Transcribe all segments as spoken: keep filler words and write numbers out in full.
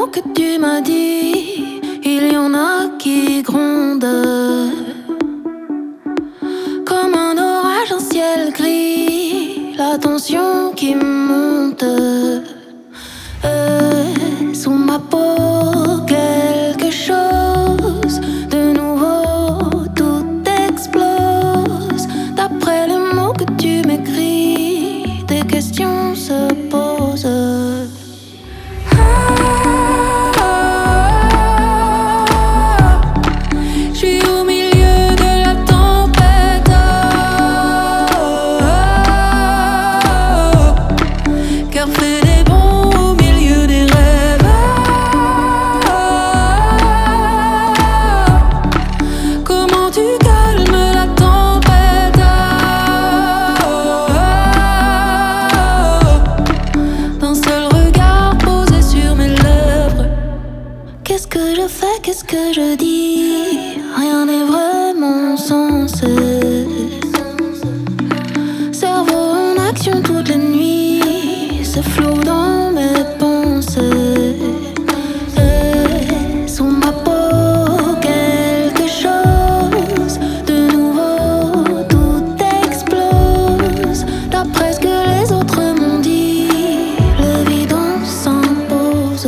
que tu m'as dit, il y en a qui grondent comme un orage, un ciel gris, la tension qui monte. Euh, sous ma peau, quelque chose de nouveau, tout explose. D'après les mots que tu m'écris, des questions se posent. Qu'est-ce que je fais, qu'est-ce que je dis? Rien n'est vraiment sensé. Cerveau en action toutes les nuits, c'est flou dans mes pensées. Et sous ma peau, quelque chose de nouveau, tout explose. D'après ce que les autres m'ont dit, l'évidence s'impose.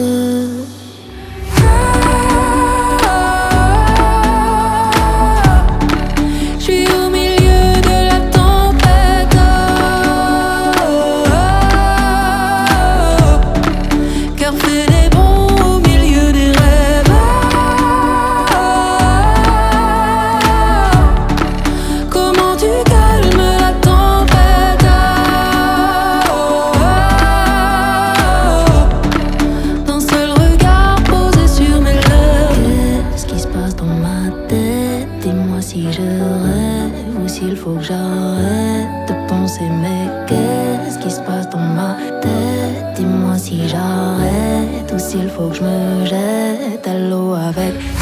Si je rêve ou s'il faut que j'arrête de penser, mais qu'est-ce qui se passe dans ma tête? Dis-moi si j'arrête ou s'il faut que je me jette à l'eau avec